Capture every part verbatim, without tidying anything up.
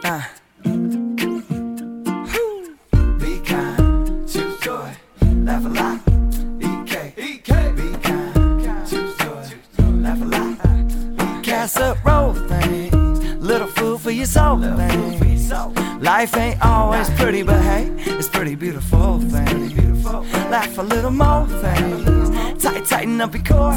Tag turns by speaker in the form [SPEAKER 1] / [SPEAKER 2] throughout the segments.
[SPEAKER 1] Uh. Be kind, choose joy, laugh a lot. E K, E K. Be kind, choose joy, laugh a lot. Casserole things, little food for your soul things. Life ain't always pretty, but hey, it's pretty beautiful things. Laugh a little more things, tight, tighten up your core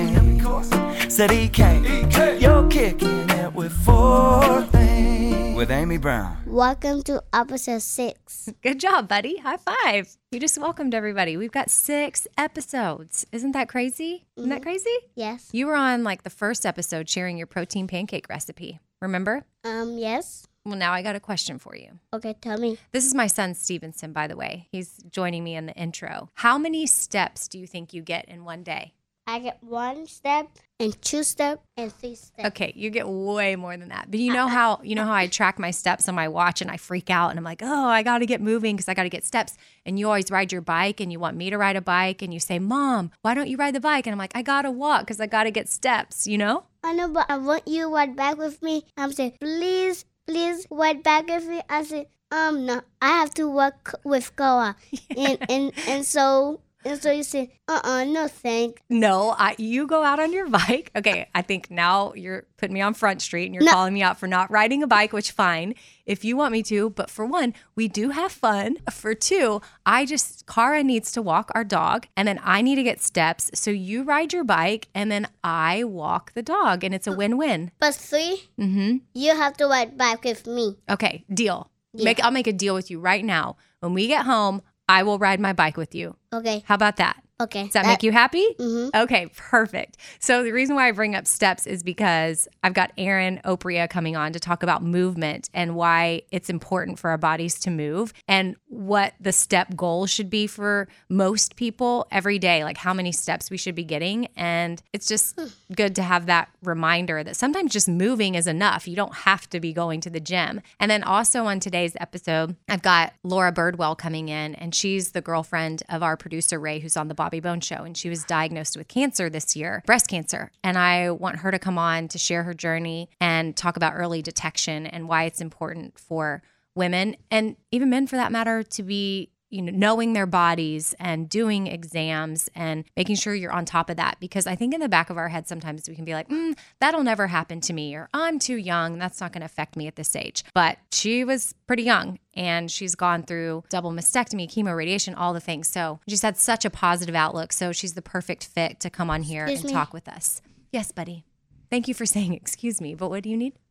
[SPEAKER 1] things. Said E K, you're kicking it with four things. With Amy Brown.
[SPEAKER 2] Welcome to episode six.
[SPEAKER 3] Good job, buddy. High five. You just welcomed everybody. We've got six episodes. Isn't that crazy? Isn't that crazy?
[SPEAKER 2] Yes.
[SPEAKER 3] You were on like the first episode sharing your protein pancake recipe. Remember?
[SPEAKER 2] Um, yes.
[SPEAKER 3] Well, now I got a question for you.
[SPEAKER 2] Okay, tell me.
[SPEAKER 3] This is my son, Stevenson, by the way. He's joining me in the intro. How many steps do you think you get in one day?
[SPEAKER 2] I get one step and two steps and three steps.
[SPEAKER 3] Okay, you get way more than that. But you know how you know how I track my steps on my watch and I freak out and I'm like, oh, I got to get moving because I got to get steps. And you always ride your bike and you want me to ride a bike and you say, Mom, why don't you ride the bike? And I'm like, I got to walk because I got to get steps, you know?
[SPEAKER 2] I know, but I want you to ride back with me. I'm saying, please, please ride back with me. I said, um, no, I have to work with Koa. and, and, and so... And so you say, uh-uh, no thanks.
[SPEAKER 3] No, I, you go out on your bike. Okay, I think now you're putting me on Front Street and you're
[SPEAKER 2] No.
[SPEAKER 3] calling me out for not riding a bike, which fine, if you want me to. But for one, we do have fun. For two, I just, Cara needs to walk our dog and then I need to get steps. So you ride your bike and then I walk the dog and it's a win-win.
[SPEAKER 2] But three,
[SPEAKER 3] Mm-hmm.
[SPEAKER 2] you have to ride back with me.
[SPEAKER 3] Okay, deal.
[SPEAKER 2] Yeah.
[SPEAKER 3] Make I'll make a deal with you right now. When we get home, I will ride my bike with you.
[SPEAKER 2] Okay,
[SPEAKER 3] How about that?
[SPEAKER 2] okay.
[SPEAKER 3] Does that make you happy?
[SPEAKER 2] Mm-hmm.
[SPEAKER 3] Okay, perfect. So the reason why I bring up steps is because I've got Aaron Opria coming on to talk about movement and why it's important for our bodies to move and what the step goal should be for most people every day, like how many steps we should be getting. And it's just good to have that reminder that sometimes just moving is enough. You don't have to be going to the gym. And then also on today's episode, I've got Laura Birdwell coming in, and she's the girlfriend of our producer, Ray, who's on the Bobby Bone Show. And she was diagnosed with cancer this year, breast cancer. And I want her to come on to share her journey and talk about early detection and why it's important for women and even men for that matter to be, you know, knowing their bodies and doing exams and making sure you're on top of that. Because I think in the back of our head, sometimes we can be like, mm, that'll never happen to me, or I'm too young. That's not going to affect me at this age. But she was pretty young and she's gone through double mastectomy, chemo, radiation, all the things. So she's had such a positive outlook. So she's the perfect fit to come on here
[SPEAKER 2] Excuse
[SPEAKER 3] and
[SPEAKER 2] me?
[SPEAKER 3] talk with us. Yes, buddy. Thank you for saying excuse me. But what do you need?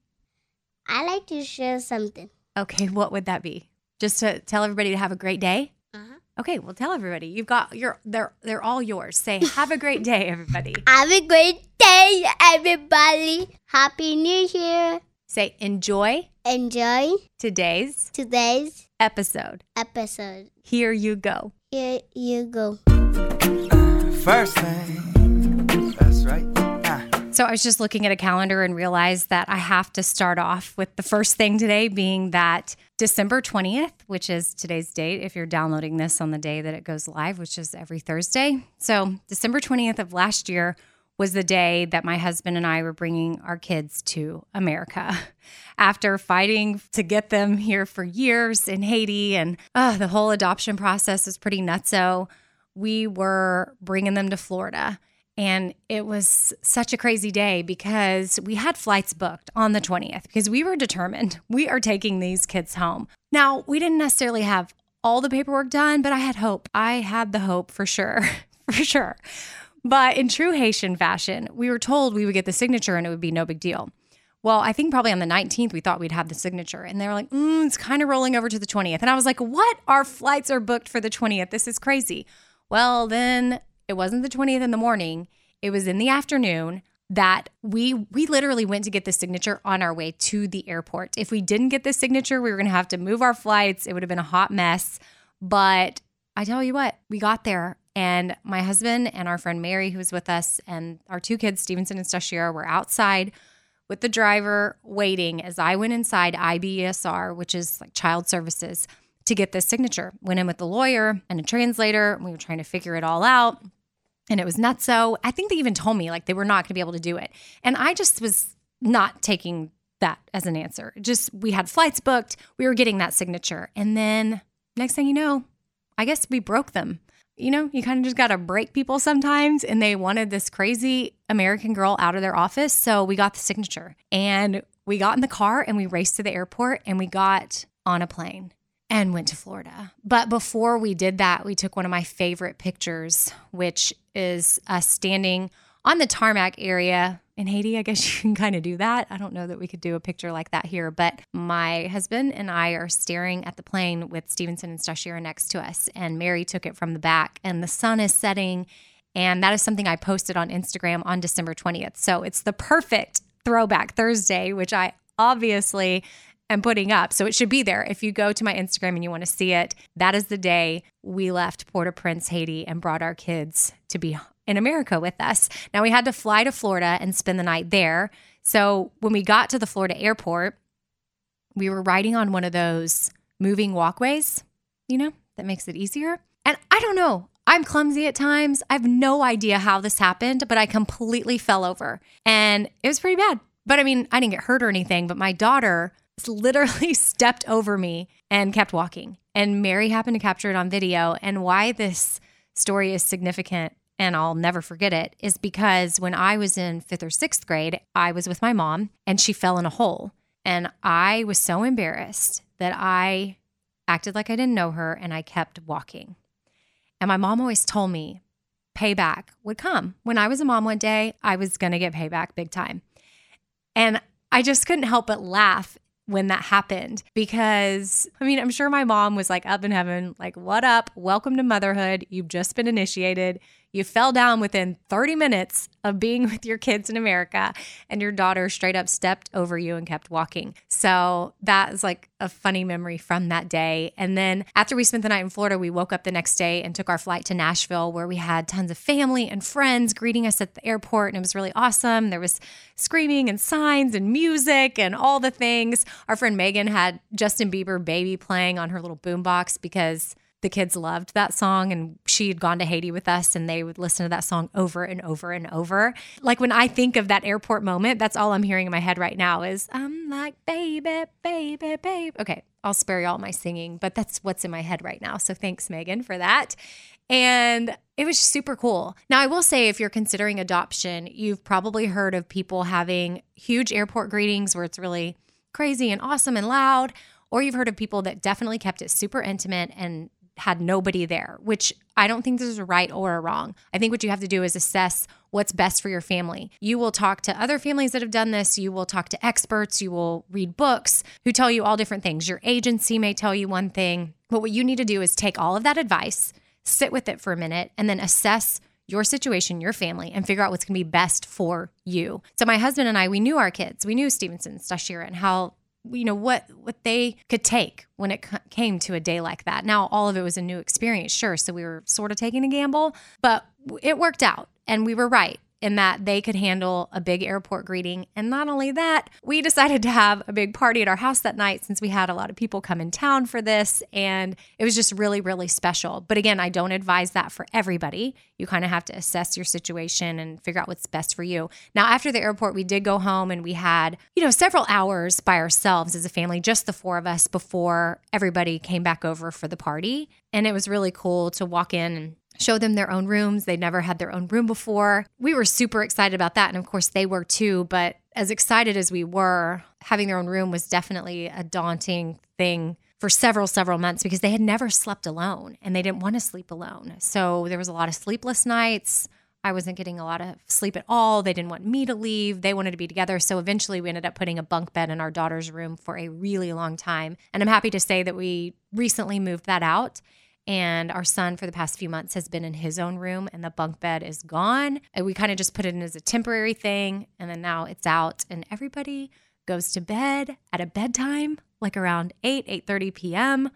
[SPEAKER 2] I like to share something.
[SPEAKER 3] Okay, what would that be? Just to tell everybody to have a great day?
[SPEAKER 2] Uh-huh.
[SPEAKER 3] Okay, well, tell everybody. You've got your they're they're all yours. Say, have a great day, everybody.
[SPEAKER 2] Have a great day, everybody. Happy New Year.
[SPEAKER 3] Say, enjoy
[SPEAKER 2] Enjoy
[SPEAKER 3] today's
[SPEAKER 2] today's
[SPEAKER 3] episode.
[SPEAKER 2] episode.
[SPEAKER 3] Here you go.
[SPEAKER 2] Here you go.
[SPEAKER 1] First thing, that's right. Ah.
[SPEAKER 3] So I was just looking at a calendar and realized that I have to start off with the first thing today being that December twentieth, which is today's date, if you're downloading this on the day that it goes live, which is every Thursday. So December twentieth of last year was the day that my husband and I were bringing our kids to America. After fighting to get them here for years in Haiti, and uh, the whole adoption process was pretty nutso, we were bringing them to Florida. And it was such a crazy day because we had flights booked on the twentieth because we were determined we are taking these kids home. Now, we didn't necessarily have all the paperwork done, but I had hope. I had the hope for sure, for sure. But in true Haitian fashion, we were told we would get the signature and it would be no big deal. Well, I think probably on the nineteenth, we thought we'd have the signature. And they were like, mm, it's kind of rolling over to the twentieth. And I was like, what? Our flights are booked for the twentieth. This is crazy. Well, then it wasn't the twentieth in the morning. It was in the afternoon that we we literally went to get the signature on our way to the airport. If we didn't get the signature, we were going to have to move our flights. It would have been a hot mess. But I tell you what, we got there. And my husband and our friend Mary, who was with us, and our two kids, Stevenson and Stashira, were outside with the driver waiting as I went inside I B E S R, which is like child services, to get this signature. Went in with the lawyer and a translator. And we were trying to figure it all out. And it was nutso. I think they even told me like they were not going to be able to do it. And I just was not taking that as an answer. Just, we had flights booked. We were getting that signature. And then next thing you know, I guess we broke them. You know, you kind of just got to break people sometimes. And they wanted this crazy American girl out of their office. So we got the signature and we got in the car and we raced to the airport and we got on a plane and went to Florida. But before we did that, we took one of my favorite pictures, which is us standing on the tarmac area in Haiti. I guess you can kind of do that. I don't know that we could do a picture like that here, but my husband and I are staring at the plane with Stevenson and Stashira next to us, and Mary took it from the back, and the sun is setting, and that is something I posted on Instagram on December twentieth. So it's the perfect throwback Thursday, which I obviously am putting up. So it should be there. If you go to my Instagram and you want to see it, that is the day we left Port-au-Prince, Haiti, and brought our kids to be in America with us. Now, we had to fly to Florida and spend the night there. So when we got to the Florida airport, we were riding on one of those moving walkways, you know, that makes it easier. And I don't know, I'm clumsy at times. I have no idea how this happened, but I completely fell over and it was pretty bad. But I mean, I didn't get hurt or anything, but my daughter literally stepped over me and kept walking. And Mary happened to capture it on video. And why this story is significant, and I'll never forget it, is because when I was in fifth or sixth grade, I was with my mom and she fell in a hole. And I was so embarrassed that I acted like I didn't know her and I kept walking. And my mom always told me payback would come. When I was a mom one day, I was going to get payback big time. And I just couldn't help but laugh when that happened because, I mean, I'm sure my mom was like up in heaven, like, what up? Welcome to motherhood. You've just been initiated. You fell down within thirty minutes of being with your kids in America, and your daughter straight up stepped over you and kept walking. So that is like a funny memory from that day. And then after we spent the night in Florida, we woke up the next day and took our flight to Nashville, where we had tons of family and friends greeting us at the airport. And it was really awesome. There was screaming and signs and music and all the things. Our friend Megan had Justin Bieber Baby playing on her little boombox because the kids loved that song, and she had gone to Haiti with us and they would listen to that song over and over and over. Like when I think of that airport moment, that's all I'm hearing in my head right now is, I'm like, baby, baby, baby. Okay, I'll spare y'all my singing, but that's what's in my head right now. So thanks, Megan, for that. And it was super cool. Now, I will say, if you're considering adoption, you've probably heard of people having huge airport greetings where it's really crazy and awesome and loud, or you've heard of people that definitely kept it super intimate and had nobody there, which I don't think there's a right or a wrong. I think what you have to do is assess what's best for your family. You will talk to other families that have done this. You will talk to experts. You will read books who tell you all different things. Your agency may tell you one thing, but what you need to do is take all of that advice, sit with it for a minute, and then assess your situation, your family, and figure out what's going to be best for you. So my husband and I, we knew our kids. We knew Stevenson and Stashira and how, you know, what what they could take when it c- came to a day like that. Now, all of it was a new experience, sure. So we were sort of taking a gamble, but it worked out and we were right in that they could handle a big airport greeting. And not only that, we decided to have a big party at our house that night since we had a lot of people come in town for this. And it was just really, really special. But again, I don't advise that for everybody. You kind of have to assess your situation and figure out what's best for you. Now, after the airport, we did go home and we had, you know, several hours by ourselves as a family, just the four of us, before everybody came back over for the party. And it was really cool to walk in and show them their own rooms. They never had their own room before. We were super excited about that. And of course they were too, but as excited as we were, having their own room was definitely a daunting thing for several, several months because they had never slept alone and they didn't want to sleep alone. So there was a lot of sleepless nights. I wasn't getting a lot of sleep at all. They didn't want me to leave. They wanted to be together. So eventually we ended up putting a bunk bed in our daughter's room for a really long time. And I'm happy to say that we recently moved that out. And our son, for the past few months, has been in his own room and the bunk bed is gone. And we kind of just put it in as a temporary thing. And then now it's out and everybody goes to bed at a bedtime, like around eight, eight thirty p.m.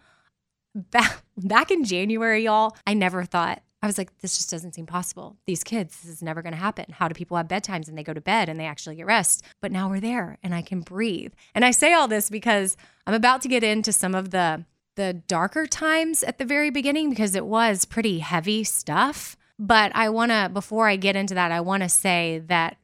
[SPEAKER 3] Back, back in January, y'all, I never thought, I was like, this just doesn't seem possible. These kids, this is never going to happen. How do people have bedtimes and they go to bed and they actually get rest? But now we're there and I can breathe. And I say all this because I'm about to get into some of the the darker times at the very beginning because it was pretty heavy stuff. But I want to, before I get into that, I want to say that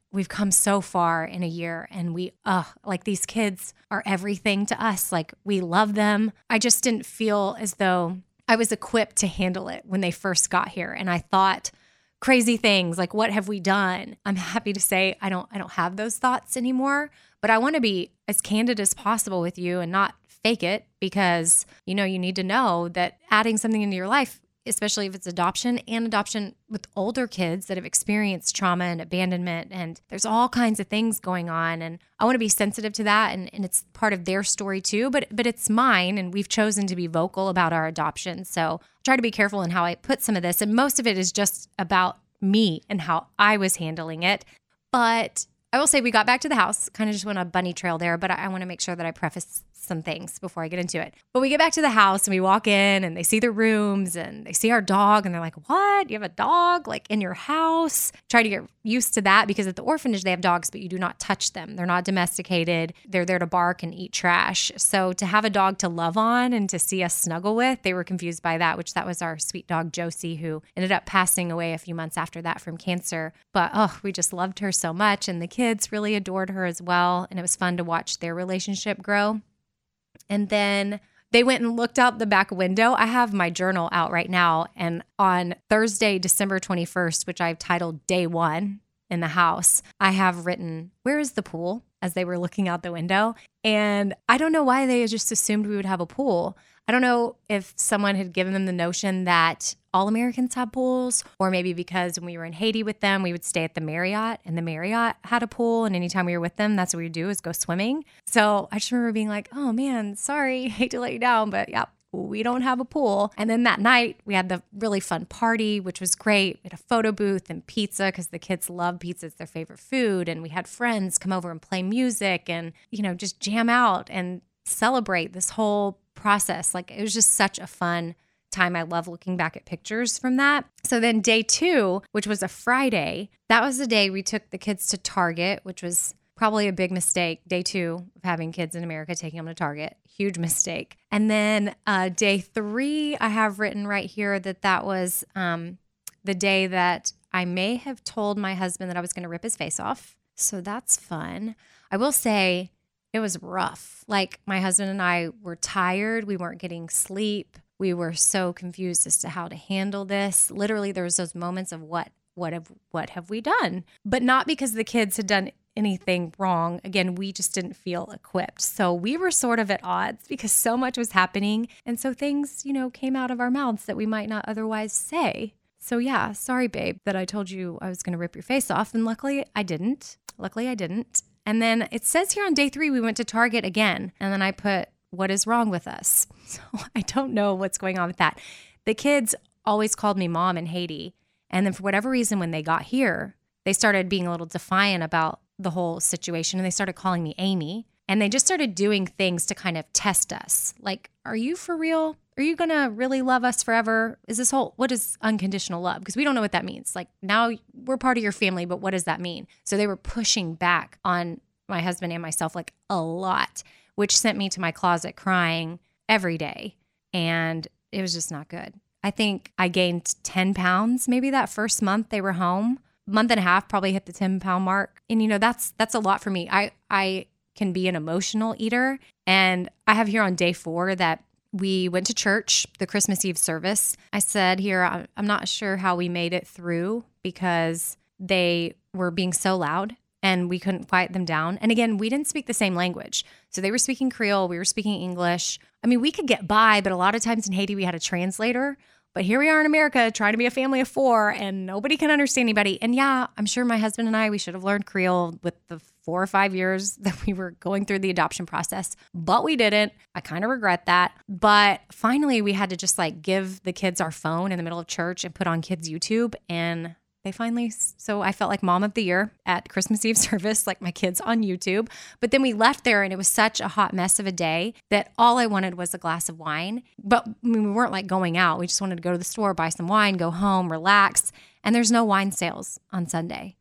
[SPEAKER 3] we've come so far in a year, and we, uh, like these kids are everything to us. Like we love them. I just didn't feel as though I was equipped to handle it when they first got here. And I thought crazy things like, what have we done? I'm happy to say I don't, I don't have those thoughts anymore, but I want to be as candid as possible with you and not fake it, because, you know, you need to know that adding something into your life, especially if it's adoption and adoption with older kids that have experienced trauma and abandonment. And there's all kinds of things going on. And I want to be sensitive to that. And, and it's part of their story too, but, but it's mine. And we've chosen to be vocal about our adoption. So I'll try to be careful in how I put some of this. And most of it is just about me and how I was handling it. But I will say we got back to the house, kind of just went on a bunny trail there, but I, I want to make sure that I preface some things before I get into it. But we get back to the house and we walk in and they see the rooms and they see our dog and they're like, what? You have a dog like in your house? Try to get used to that, because at the orphanage they have dogs, but you do not touch them. They're not domesticated. They're there to bark and eat trash. So to have a dog to love on and to see us snuggle with, they were confused by that, which that was our sweet dog Josie, who ended up passing away a few months after that from cancer. But oh, we just loved her so much, and the kids really adored her as well. And it was fun to watch their relationship grow. And then they went and looked out the back window. I have my journal out right now. And on Thursday, December twenty-first, which I've titled Day One in the house, I have written, where is the pool? As they were looking out the window. And I don't know why they just assumed we would have a pool. I don't know if someone had given them the notion that all Americans have pools, or maybe because when we were in Haiti with them, we would stay at the Marriott, and the Marriott had a pool. And anytime we were with them, that's what we would do, is go swimming. So I just remember being like, oh man, sorry, hate to let you down, but yeah, we don't have a pool. And then that night we had the really fun party, which was great. We had a photo booth and pizza, because the kids love pizza. It's their favorite food. And we had friends come over and play music and, you know, just jam out and celebrate this whole process. Like it was just such a fun time. I love looking back at pictures from that. So then day two, which was a Friday, that was the day we took the kids to Target, which was probably a big mistake. Day two of having kids in America, taking them to Target, huge mistake. And then uh, day three, I have written right here that that was um, the day that I may have told my husband that I was going to rip his face off. So that's fun. I will say it was rough. Like my husband and I were tired. We weren't getting sleep. We were so confused as to how to handle this. Literally, there was those moments of what, what have, what have we done? But not because the kids had done anything wrong. Again, we just didn't feel equipped. So we were sort of at odds because so much was happening. And so things, you know, came out of our mouths that we might not otherwise say. So yeah, sorry, babe, that I told you I was going to rip your face off. And luckily I didn't. Luckily I didn't. And then it says here on day three, we went to Target again. And then I put, what is wrong with us? So I don't know what's going on with that. The kids always called me mom in Haiti. And then for whatever reason, when they got here, they started being a little defiant about the whole situation. And they started calling me Amy. And they just started doing things to kind of test us. Like, are you for real? Are you going to really love us forever? Is this whole, what is unconditional love? Because we don't know what that means. Like, now we're part of your family, but what does that mean? So they were pushing back on my husband and myself like a lot, which sent me to my closet crying every day. And it was just not good. I think I gained ten pounds maybe that first month they were home. Month and a half, probably hit the ten pound mark. And you know, that's that's a lot for me. I, I can be an emotional eater. And I have here on day four that we went to church, the Christmas Eve service. I said here, I'm not sure how we made it through because they were being so loud and we couldn't quiet them down. And again, we didn't speak the same language. So they were speaking Creole, we were speaking English. I mean, we could get by, but a lot of times in Haiti, we had a translator. But here we are in America trying to be a family of four and nobody can understand anybody. And yeah, I'm sure my husband and I, we should have learned Creole with the four or five years that we were going through the adoption process, but we didn't. I kind of regret that. But finally, we had to just like give the kids our phone in the middle of church and put on kids' YouTube. And they finally, so I felt like mom of the year at Christmas Eve service, like my kids on YouTube. But then we left there and it was such a hot mess of a day that all I wanted was a glass of wine. But I mean, we weren't like going out. We just wanted to go to the store, buy some wine, go home, relax. And there's no wine sales on Sunday.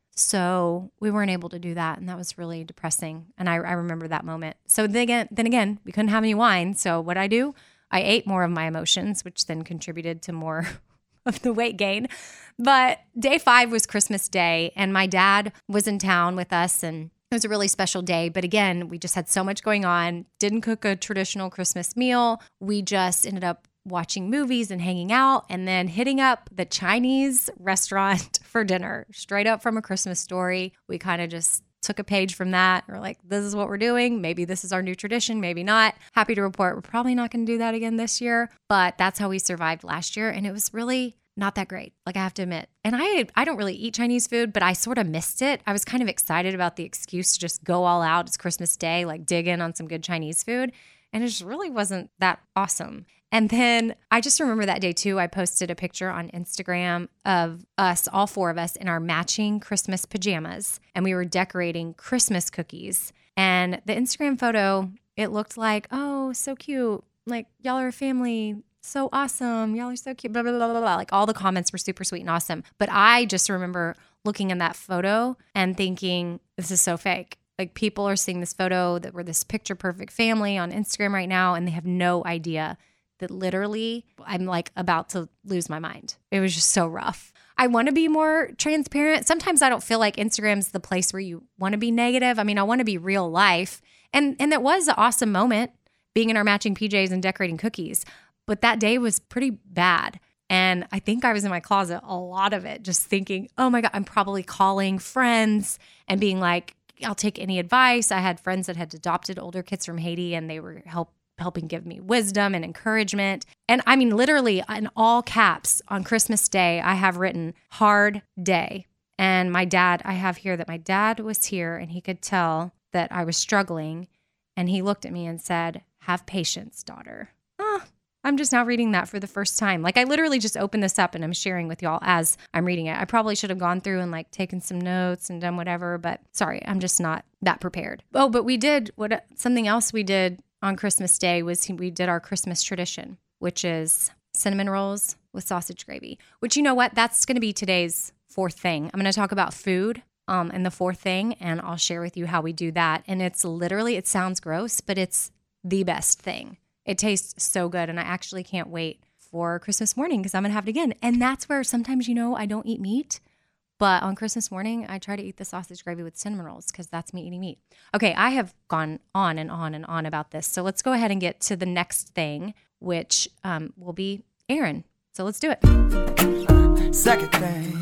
[SPEAKER 3] So we weren't able to do that. And that was really depressing. And I, I remember that moment. So then again, then again, we couldn't have any wine. So what I do, I ate more of my emotions, which then contributed to more of the weight gain. But day five was Christmas Day, and my dad was in town with us, and it was a really special day. But again, we just had so much going on, didn't cook a traditional Christmas meal. We just ended up watching movies and hanging out, and then hitting up the Chinese restaurant for dinner, straight up from A Christmas Story. We kind of just took a page from that. We're like, this is what we're doing. Maybe this is our new tradition, maybe not. Happy to report we're probably not going to do that again this year, but that's how we survived last year. And it was really not that great, like I have to admit. And I I don't really eat Chinese food, but I sort of missed it. I was kind of excited about the excuse to just go all out. It's Christmas Day, like dig in on some good Chinese food. And it just really wasn't that awesome. And then I just remember that day too, I posted a picture on Instagram of us, all four of us, in our matching Christmas pajamas. And we were decorating Christmas cookies. And the Instagram photo, it looked like, oh, so cute. Like, y'all are a family. So awesome. Y'all are so cute. Blah, blah, blah, blah, blah. Like, all the comments were super sweet and awesome. But I just remember looking in that photo and thinking, this is so fake. Like, people are seeing this photo that we're this picture perfect family on Instagram right now, and they have no idea that literally I'm like about to lose my mind. It was just so rough. I want to be more transparent. Sometimes I don't feel like Instagram's the place where you want to be negative. I mean, I want to be real life. And and it was an awesome moment being in our matching P Js and decorating cookies. But that day was pretty bad. And I think I was in my closet a lot of it, just thinking, oh my God, I'm probably calling friends and being like, I'll take any advice. I had friends that had adopted older kids from Haiti, and they were help helping give me wisdom and encouragement. And I mean, literally in all caps on Christmas Day, I have written hard day. And my dad, I have here that my dad was here and he could tell that I was struggling. And he looked at me and said, have patience, daughter. Oh, I'm just now reading that for the first time. Like, I literally just opened this up and I'm sharing with y'all as I'm reading it. I probably should have gone through and like taken some notes and done whatever, but sorry, I'm just not that prepared. Oh, but we did what something else we did on Christmas Day was we did our Christmas tradition, which is cinnamon rolls with sausage gravy, which, you know what, that's going to be today's fourth thing. I'm going to talk about food um, and the fourth thing, and I'll share with you how we do that. And it's literally, it sounds gross, but it's the best thing. It tastes so good, and I actually can't wait for Christmas morning because I'm going to have it again. And that's where sometimes, you know, I don't eat meat. But on Christmas morning, I try to eat the sausage gravy with cinnamon rolls because that's me eating meat. Okay, I have gone on and on and on about this. So let's go ahead and get to the next thing, which um, will be Aaron. So let's do it.
[SPEAKER 1] Second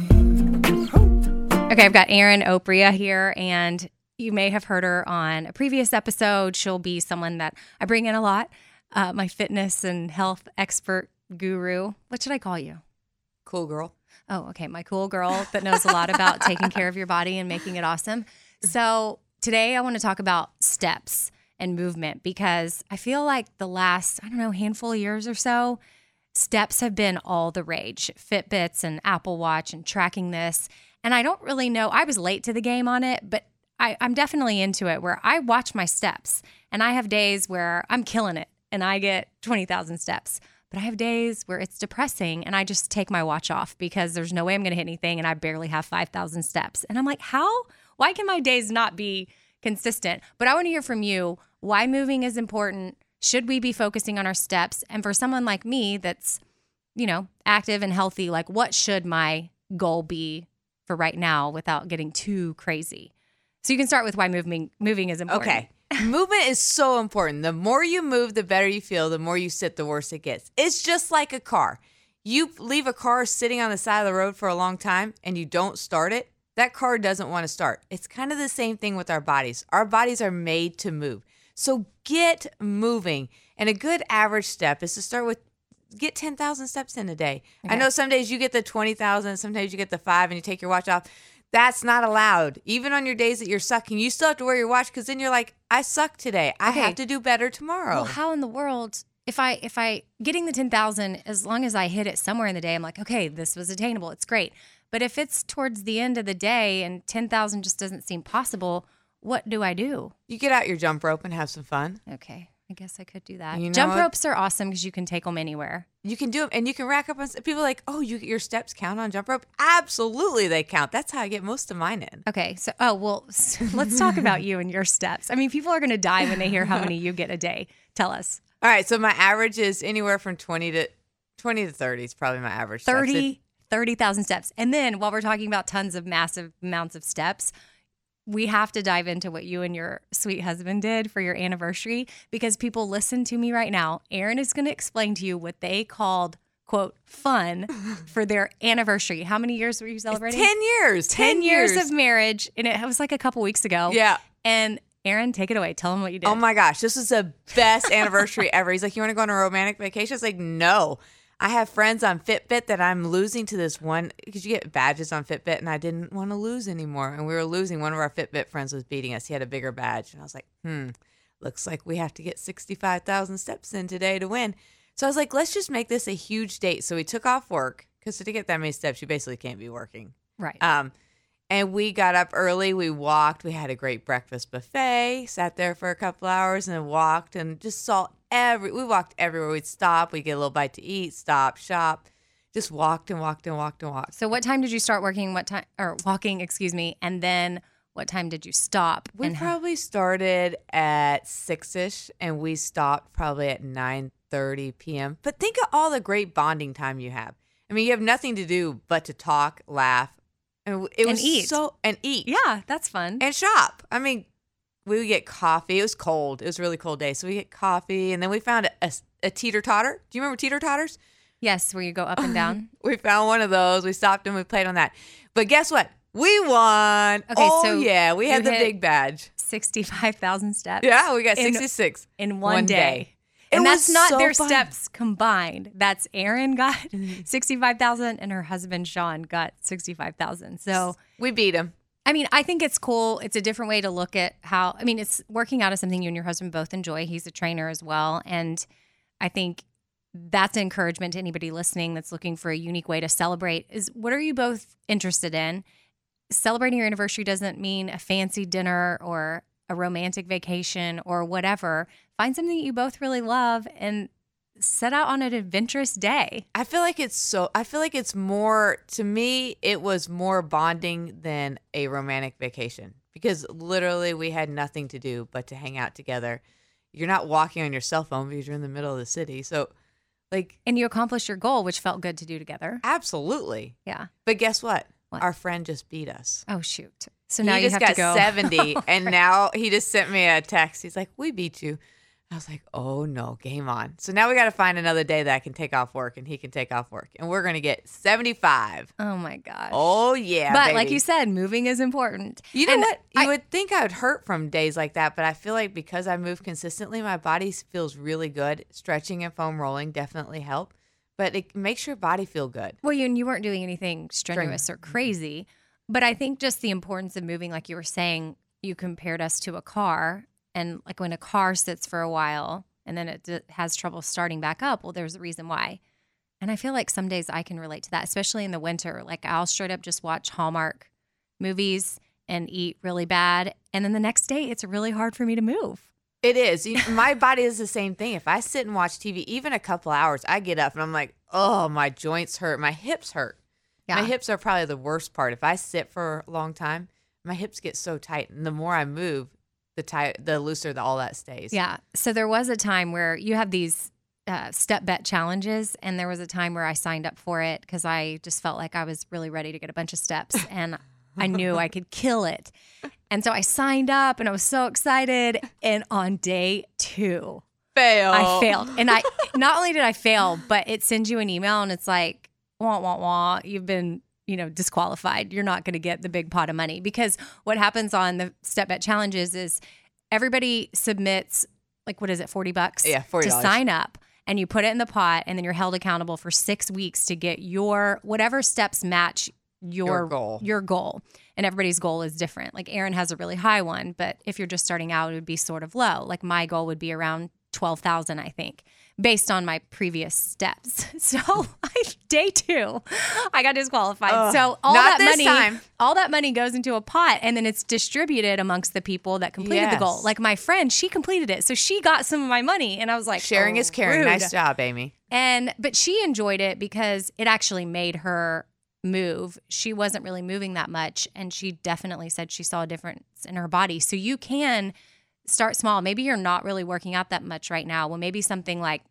[SPEAKER 1] thing.
[SPEAKER 3] Okay, I've got Aaron Opria here, and you may have heard her on a previous episode. She'll be someone that I bring in a lot, uh, my fitness and health expert guru. What should I call you?
[SPEAKER 4] Cool girl.
[SPEAKER 3] Oh, okay. My cool girl that knows a lot about taking care of your body and making it awesome. So today I want to talk about steps and movement because I feel like the last, I don't know, handful of years or so, steps have been all the rage. Fitbits and Apple Watch and tracking this. And I don't really know. I was late to the game on it, but I, I'm definitely into it where I watch my steps. And I have days where I'm killing it and I get twenty thousand steps. But I have days where it's depressing and I just take my watch off because there's no way I'm going to hit anything and I barely have five thousand steps. And I'm like, how? Why can my days not be consistent? But I want to hear from you why moving is important. Should we be focusing on our steps? And for someone like me that's, you know, active and healthy, like what should my goal be for right now without getting too crazy? So you can start with why moving moving is important.
[SPEAKER 4] Okay. Movement is so important. The more you move, the better you feel. The more you sit, the worse it gets. It's just like a car. You leave a car sitting on the side of the road for a long time and you don't start it, that car doesn't want to start. It's kind of the same thing with our bodies. Our bodies are made to move. So get moving. And a good average step is to start with get ten thousand steps in a day. Okay. I know some days you get the twenty thousand, sometimes you get the five and you take your watch off. That's not allowed. Even on your days that you're sucking, you still have to wear your watch because then you're like, I suck today. I okay. have to do better tomorrow.
[SPEAKER 3] Well, how in the world, if I if I getting the ten thousand, as long as I hit it somewhere in the day, I'm like, okay, this was attainable. It's great. But if it's towards the end of the day and ten thousand just doesn't seem possible, what do I do?
[SPEAKER 4] You get out your jump rope and have some fun.
[SPEAKER 3] Okay. I guess I could do that.
[SPEAKER 4] You know
[SPEAKER 3] Jump
[SPEAKER 4] what?
[SPEAKER 3] ropes are awesome because you can take them anywhere.
[SPEAKER 4] You can do them, and you can rack up on. People are like, oh, you your steps count on jump rope? Absolutely, they count. That's how I get most of mine in.
[SPEAKER 3] Okay, so oh well, let's talk about you and your steps. I mean, people are going to die when they hear how many you get a day. Tell us.
[SPEAKER 4] All right, so my average is anywhere from twenty to twenty to thirty is probably my average. steps.
[SPEAKER 3] thirty, thirty thousand steps. And then while we're talking about tons of massive amounts of steps, we have to dive into what you and your sweet husband did for your anniversary, because people listen to me right now. Aaron is going to explain to you what they called, quote, fun for their anniversary. How many years were you celebrating?
[SPEAKER 4] ten years.
[SPEAKER 3] ten years of marriage. And it was like a couple weeks ago.
[SPEAKER 4] Yeah.
[SPEAKER 3] And Aaron, take it away. Tell them what you did.
[SPEAKER 4] Oh my gosh, this was the best anniversary ever. He's like, you want to go on a romantic vacation? I was like, no. I have friends on Fitbit that I'm losing to this one, because you get badges on Fitbit, and I didn't want to lose anymore. And we were losing. One of our Fitbit friends was beating us. He had a bigger badge. And I was like, hmm, looks like we have to get sixty-five thousand steps in today to win. So I was like, let's just make this a huge date. So we took off work, because to get that many steps, you basically can't be working.
[SPEAKER 3] Right.
[SPEAKER 4] Um, and we got up early. We walked. We had a great breakfast buffet, sat there for a couple hours, and then walked and just saw every, we walked everywhere. We'd stop. We'd get a little bite to eat, stop, shop, just walked and walked and walked and walked.
[SPEAKER 3] So what time did you start working? What time, or walking, excuse me. And then what time did you stop?
[SPEAKER 4] We
[SPEAKER 3] and
[SPEAKER 4] probably started at six-ish, and we stopped probably at nine thirty p.m. But think of all the great bonding time you have. I mean, you have nothing to do but to talk, laugh, and it
[SPEAKER 3] And
[SPEAKER 4] was
[SPEAKER 3] eat.
[SPEAKER 4] so and eat.
[SPEAKER 3] Yeah, that's fun.
[SPEAKER 4] And shop. I mean, we would get coffee. It was cold. It was a really cold day. So we get coffee, and then we found a, a, a teeter-totter. Do you remember teeter-totters?
[SPEAKER 3] Yes, where you go up and down.
[SPEAKER 4] We found one of those. We stopped and we played on that. But guess what? We won.
[SPEAKER 3] Okay,
[SPEAKER 4] oh,
[SPEAKER 3] so
[SPEAKER 4] yeah. We
[SPEAKER 3] you
[SPEAKER 4] had the
[SPEAKER 3] hit
[SPEAKER 4] big badge.
[SPEAKER 3] sixty-five thousand steps.
[SPEAKER 4] Yeah, we got
[SPEAKER 3] in-
[SPEAKER 4] sixty-six.
[SPEAKER 3] in one,
[SPEAKER 4] One
[SPEAKER 3] day.
[SPEAKER 4] day.
[SPEAKER 3] And
[SPEAKER 4] It
[SPEAKER 3] that's
[SPEAKER 4] was
[SPEAKER 3] not
[SPEAKER 4] so
[SPEAKER 3] their
[SPEAKER 4] fun.
[SPEAKER 3] steps combined. That's Erin got sixty-five thousand and her husband Sean got sixty-five thousand. So,
[SPEAKER 4] We beat him.
[SPEAKER 3] I mean, I think it's cool. It's a different way to look at how, I mean, it's working out is something you and your husband both enjoy. He's a trainer as well. And I think that's an encouragement to anybody listening that's looking for a unique way to celebrate is what are you both interested in? Celebrating your anniversary doesn't mean a fancy dinner or a romantic vacation or whatever. Find something that you both really love and set out on an adventurous day.
[SPEAKER 4] I feel like it's so, I feel like it's more, to me, it was more bonding than a romantic vacation, because literally we had nothing to do but to hang out together. You're not walking on your cell phone because you're in the middle of the city. So, like,
[SPEAKER 3] And you accomplished your goal, which felt good to do together.
[SPEAKER 4] absolutely.
[SPEAKER 3] Yeah.
[SPEAKER 4] But guess what?
[SPEAKER 3] What?
[SPEAKER 4] Our friend just beat us.
[SPEAKER 3] Oh, shoot. So now
[SPEAKER 4] he
[SPEAKER 3] you
[SPEAKER 4] just
[SPEAKER 3] have
[SPEAKER 4] got
[SPEAKER 3] to go.
[SPEAKER 4] seventy, and now he just sent me a text. He's like, "We beat you." I was like, "Oh no, game on!" So now we got to find another day that I can take off work, and he can take off work, and we're gonna get seventy-five.
[SPEAKER 3] Oh, my gosh.
[SPEAKER 4] Oh yeah,
[SPEAKER 3] but
[SPEAKER 4] baby.
[SPEAKER 3] like you said, moving is important.
[SPEAKER 4] You know
[SPEAKER 3] And
[SPEAKER 4] what? You
[SPEAKER 3] I-
[SPEAKER 4] would think I would hurt from days like that, but I feel like because I move consistently, my body feels really good. Stretching and foam rolling definitely help, but it makes your body feel good.
[SPEAKER 3] Well, you, and you weren't doing anything strenuous or crazy. But I think just the importance of moving, like you were saying, you compared us to a car. And like when a car sits for a while and then it d- has trouble starting back up, well, there's a reason why. And I feel like some days I can relate to that, especially in the winter. Like I'll straight up just watch Hallmark movies and eat really bad. And then the next day, it's really hard for me to move.
[SPEAKER 4] It is. You know, my body is the same thing. If I sit and watch T V, even a couple hours, I get up and I'm like, oh, my joints hurt. My hips hurt.
[SPEAKER 3] Yeah.
[SPEAKER 4] My hips are probably the worst part. If I sit for a long time, my hips get so tight. And the more I move, the tight, the looser the, all that stays.
[SPEAKER 3] Yeah. So there was a time where you have these uh, step bet challenges, and there was a time where I signed up for it because I just felt like I was really ready to get a bunch of steps, and I knew I could kill it. And so I signed up, and I was so excited. And on day two,
[SPEAKER 4] Fail.
[SPEAKER 3] I failed. And I not only did I fail, but it sends you an email, and it's like, wah, wah, wah, you've been, you know, disqualified. You're not going to get the big pot of money. Because what happens on the step bet challenges is everybody submits, like, what is it, forty bucks
[SPEAKER 4] Yeah, forty dollars
[SPEAKER 3] to sign up, and you put it in the pot, and then you're held accountable for six weeks to get your, whatever steps match your,
[SPEAKER 4] Your goal.
[SPEAKER 3] Your goal. And everybody's goal is different. Like Erin has a really high one, but if you're just starting out, it would be sort of low. Like my goal would be around twelve thousand, I think, based on my previous steps. So I, day two, I got disqualified.
[SPEAKER 4] Ugh,
[SPEAKER 3] so all
[SPEAKER 4] not
[SPEAKER 3] that
[SPEAKER 4] this
[SPEAKER 3] money,
[SPEAKER 4] time.
[SPEAKER 3] all that money goes into a pot, and then it's distributed amongst the people that completed the goal.
[SPEAKER 4] Yes.
[SPEAKER 3] Like my friend, she completed it, so she got some of my money, and I was like,
[SPEAKER 4] Sharing
[SPEAKER 3] oh,
[SPEAKER 4] is caring.
[SPEAKER 3] rude.
[SPEAKER 4] Nice job, Amy.
[SPEAKER 3] And but she enjoyed it because it actually made her move. She wasn't really moving that much, and she definitely said she saw a difference in her body. So you can start small. Maybe you're not really working out that much right now. Well, maybe something like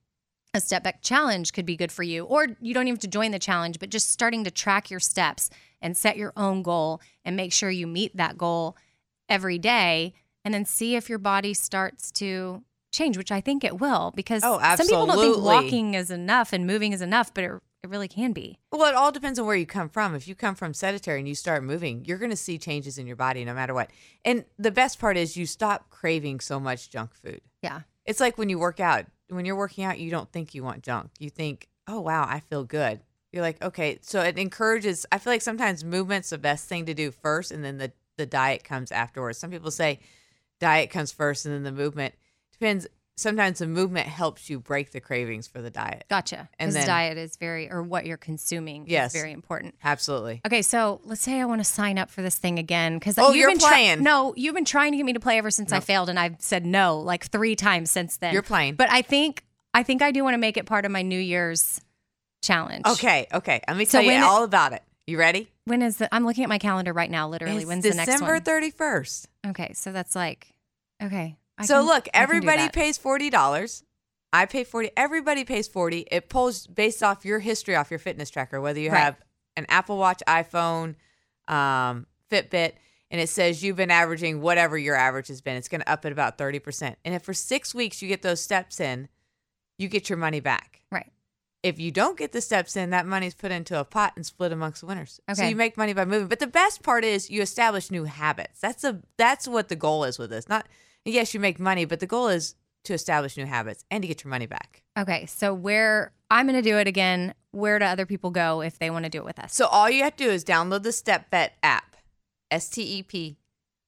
[SPEAKER 3] A step back challenge could be good for you, or you don't even have to join the challenge, but just starting to track your steps and set your own goal and make sure you meet that goal every day, and then see if your body starts to change, which I think it will, because
[SPEAKER 4] Oh,
[SPEAKER 3] some people don't think
[SPEAKER 4] absolutely.
[SPEAKER 3] walking is enough and moving is enough, but it, it really can be.
[SPEAKER 4] Well, it all depends on where you come from. If you come from sedentary and you start moving, you're going to see changes in your body no matter what. And the best part is you stop craving so much junk food.
[SPEAKER 3] Yeah.
[SPEAKER 4] It's like when you work out. When you're working out, you don't think you want junk. You think, oh, wow, I feel good. You're like, okay. So it encourages, I feel like sometimes movement's the best thing to do first, and then the, the diet comes afterwards. Some people say diet comes first and then the movement. Depends. Sometimes the movement helps you break the cravings for the diet.
[SPEAKER 3] Gotcha.
[SPEAKER 4] And
[SPEAKER 3] Because
[SPEAKER 4] then-
[SPEAKER 3] diet is very, or what you're consuming
[SPEAKER 4] Yes.
[SPEAKER 3] is very important.
[SPEAKER 4] Absolutely.
[SPEAKER 3] Okay, so let's say I want to sign up for this thing again because
[SPEAKER 4] Oh,
[SPEAKER 3] you've
[SPEAKER 4] you're
[SPEAKER 3] been try-
[SPEAKER 4] playing.
[SPEAKER 3] no, you've been trying to get me to play ever since I
[SPEAKER 4] Nope.
[SPEAKER 3] failed, and I've said no like three times since then.
[SPEAKER 4] You're playing.
[SPEAKER 3] but I think I think I do want to make it part of my New Year's challenge.
[SPEAKER 4] Okay. Okay. Let me
[SPEAKER 3] So
[SPEAKER 4] tell you
[SPEAKER 3] when it-
[SPEAKER 4] all about it. You ready?
[SPEAKER 3] When is the? I'm looking at my calendar right now. Literally,
[SPEAKER 4] It's
[SPEAKER 3] when's the next
[SPEAKER 4] December
[SPEAKER 3] one?
[SPEAKER 4] thirty-first.
[SPEAKER 3] Okay, so that's like okay. I
[SPEAKER 4] So
[SPEAKER 3] can-
[SPEAKER 4] look,
[SPEAKER 3] I can do
[SPEAKER 4] everybody
[SPEAKER 3] that.
[SPEAKER 4] pays forty dollars. I pay forty. Everybody pays forty. It pulls based off your history off your fitness tracker, whether you
[SPEAKER 3] Right.
[SPEAKER 4] have an Apple Watch, iPhone, um, Fitbit, and it says you've been averaging whatever your average has been. It's going to up at about thirty percent. And if for six weeks you get those steps in, you get your money back.
[SPEAKER 3] Right.
[SPEAKER 4] If you don't get the steps in, that money's put into a pot and split amongst the winners. So
[SPEAKER 3] Okay.
[SPEAKER 4] you make money by moving. But the best part is you establish new habits. That's a that's what the goal is with this. Not yes, you make money, but the goal is to establish new habits and to get your money back.
[SPEAKER 3] Okay, so where I'm going to do it again. Where do other people go if they want to do it with us?
[SPEAKER 4] So all you have to do is download the StepBet app, S T E P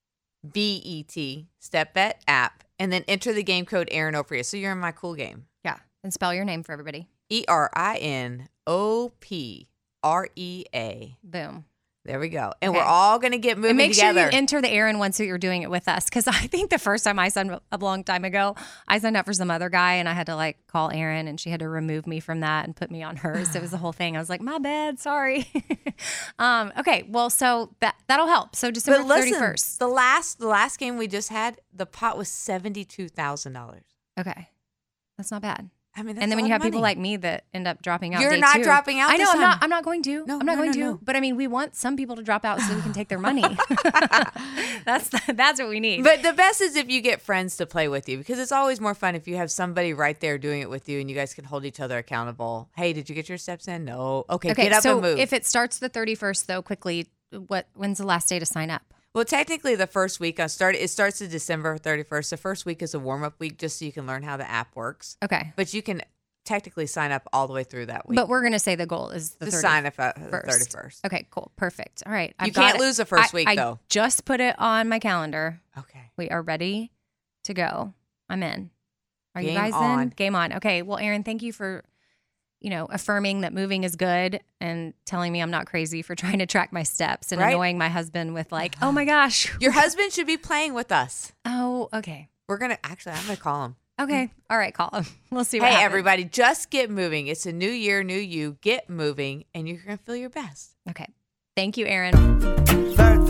[SPEAKER 4] B E T, StepBet app, and then enter the game code Erin Opria. So you're in my cool game.
[SPEAKER 3] yeah, and spell your name for everybody.
[SPEAKER 4] E R I N O P R E A.
[SPEAKER 3] Boom.
[SPEAKER 4] There we go. And
[SPEAKER 3] Okay.
[SPEAKER 4] we're all going to get moving
[SPEAKER 3] And make
[SPEAKER 4] together.
[SPEAKER 3] sure you enter the Erin one so you're doing it with us. Because I think the first time I signed up a long time ago, I signed up for some other guy and I had to like call Erin and she had to remove me from that and put me on hers. It was the whole thing. I was like, my bad, sorry. um, okay, well, so that that'll help. So December
[SPEAKER 4] But listen,
[SPEAKER 3] thirty-first.
[SPEAKER 4] the last the last game we just had, the pot was seventy-two thousand dollars.
[SPEAKER 3] Okay, that's not bad.
[SPEAKER 4] I mean, that's
[SPEAKER 3] And then
[SPEAKER 4] a
[SPEAKER 3] when you
[SPEAKER 4] lot
[SPEAKER 3] have
[SPEAKER 4] of
[SPEAKER 3] people
[SPEAKER 4] money.
[SPEAKER 3] like me that end up dropping out,
[SPEAKER 4] You're
[SPEAKER 3] day
[SPEAKER 4] not
[SPEAKER 3] two-
[SPEAKER 4] dropping out
[SPEAKER 3] I know
[SPEAKER 4] this
[SPEAKER 3] I'm not.
[SPEAKER 4] time.
[SPEAKER 3] I'm not going to.
[SPEAKER 4] No,
[SPEAKER 3] I'm not
[SPEAKER 4] no,
[SPEAKER 3] going
[SPEAKER 4] no,
[SPEAKER 3] to.
[SPEAKER 4] no.
[SPEAKER 3] But I mean, we want some people to drop out so we can take their money. that's that's what we need.
[SPEAKER 4] But the best is if you get friends to play with you, because it's always more fun if you have somebody right there doing it with you and you guys can hold each other accountable. Hey, did you get your steps in? No. Okay,
[SPEAKER 3] okay,
[SPEAKER 4] get up
[SPEAKER 3] so
[SPEAKER 4] and move.
[SPEAKER 3] if it starts the thirty-first, though, quickly, what when's the last day to sign up?
[SPEAKER 4] well, technically the first week on start it starts to December thirty-first. The first week is a warm-up week just so you can learn how the app works.
[SPEAKER 3] Okay,
[SPEAKER 4] But you can technically sign up all the way through that week.
[SPEAKER 3] but we're gonna say the goal is the
[SPEAKER 4] to
[SPEAKER 3] thirty-first.
[SPEAKER 4] sign up at the thirty-first.
[SPEAKER 3] Okay, cool, perfect. All right,
[SPEAKER 4] You
[SPEAKER 3] I've got
[SPEAKER 4] can't
[SPEAKER 3] it.
[SPEAKER 4] lose the first
[SPEAKER 3] I-
[SPEAKER 4] week,
[SPEAKER 3] I
[SPEAKER 4] though.
[SPEAKER 3] just put it on my calendar.
[SPEAKER 4] Okay.
[SPEAKER 3] We are ready to go. I'm in. Are you
[SPEAKER 4] Game
[SPEAKER 3] guys in?
[SPEAKER 4] on.
[SPEAKER 3] Game on. Okay. Well, Erin, thank you for, you know, affirming that moving is good and telling me I'm not crazy for trying to track my steps and
[SPEAKER 4] Right.
[SPEAKER 3] annoying my husband with like, oh my gosh.
[SPEAKER 4] Your husband should be playing with us.
[SPEAKER 3] Oh, okay.
[SPEAKER 4] We're going to actually, I'm going to call him.
[SPEAKER 3] Okay. All right. Call him. We'll see what
[SPEAKER 4] Hey,
[SPEAKER 3] happens.
[SPEAKER 4] everybody, just get moving. It's a new year, new you. Get moving, and you're going to feel your best.
[SPEAKER 3] Okay. Thank you, Erin.
[SPEAKER 1] Third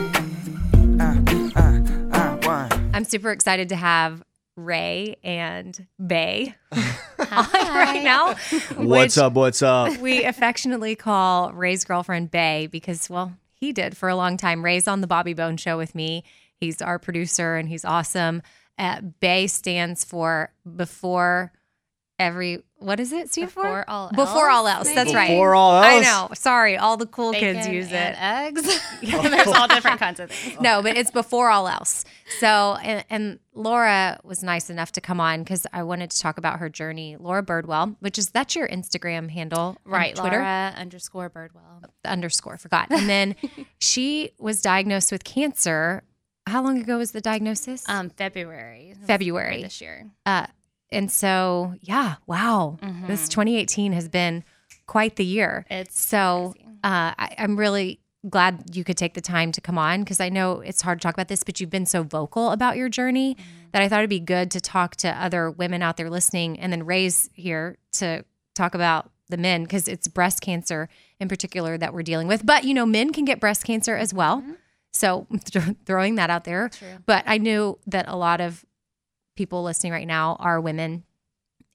[SPEAKER 1] thing. Uh, uh, uh, one.
[SPEAKER 3] I'm super excited to have Ray and Bay on right now.
[SPEAKER 5] What's
[SPEAKER 3] which
[SPEAKER 5] up? What's up?
[SPEAKER 3] We affectionately call Ray's girlfriend Bay because, well, he did for a long time. Ray's on the Bobby Bone Show with me. He's our producer and he's awesome. Uh, Bay stands for before every, what is it stand for?
[SPEAKER 6] Before all
[SPEAKER 3] Before
[SPEAKER 6] else,
[SPEAKER 3] all else. That's right.
[SPEAKER 5] Before all
[SPEAKER 3] I
[SPEAKER 5] else.
[SPEAKER 3] know. Sorry. All the cool kids
[SPEAKER 6] Bacon
[SPEAKER 3] use it.
[SPEAKER 6] and eggs. There's all different kinds of things.
[SPEAKER 3] No, but it's before all else. So, and, and Laura was nice enough to come on because I wanted to talk about her journey. Laura Birdwell, which is, that's your Instagram handle, on
[SPEAKER 6] Right,
[SPEAKER 3] Twitter?
[SPEAKER 6] Laura underscore Birdwell.
[SPEAKER 3] Underscore, forgot. And then she was diagnosed with cancer. How long ago was the diagnosis?
[SPEAKER 6] Um, February.
[SPEAKER 3] February.
[SPEAKER 6] this year.
[SPEAKER 3] Uh, and so, yeah, wow. This twenty eighteen has been quite the year.
[SPEAKER 6] It's
[SPEAKER 3] So
[SPEAKER 6] crazy.
[SPEAKER 3] uh, I, I'm really glad you could take the time to come on because I know it's hard to talk about this, but you've been so vocal about your journey that I thought it'd be good to talk to other women out there listening and then Ray's here to talk about the men because it's breast cancer in particular that we're dealing with. But, you know, men can get breast cancer as well. So th- throwing that out there.
[SPEAKER 6] True.
[SPEAKER 3] But I knew that a lot of people listening right now are women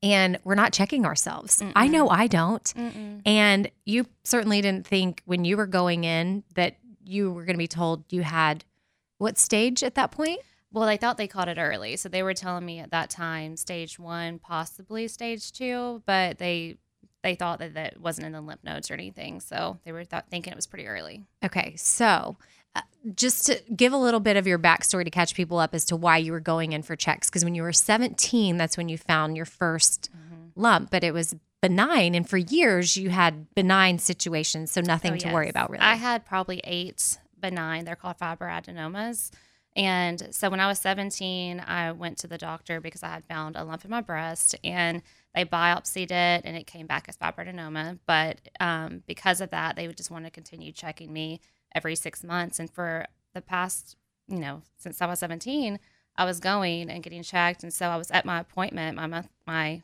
[SPEAKER 3] and we're not checking ourselves. Mm-mm. I know I don't. Mm-mm. And you certainly didn't think when you were going in that you were going to be told you had what stage at that point?
[SPEAKER 6] Well, they thought they caught it early. So they were telling me at that time, stage one, possibly stage two, but they they thought that that wasn't in the lymph nodes or anything. So they were th- thinking it was pretty early.
[SPEAKER 3] Okay. So uh, just to give a little bit of your backstory to catch people up as to why you were going in for checks. Because when you were seventeen, that's when you found your first mm-hmm. lump, but it was benign. And for years, you had benign situations. So nothing
[SPEAKER 6] oh,
[SPEAKER 3] to
[SPEAKER 6] yes.
[SPEAKER 3] worry about, really.
[SPEAKER 6] I had probably eight benign. They're called fibroadenomas. And so when I was seventeen, I went to the doctor because I had found a lump in my breast, and they biopsied it, and it came back as fibroadenoma. But um, because of that, they would just want to continue checking me every six months. And for the past, you know, since I was seventeen, I was going and getting checked. And so I was at my appointment, my month, my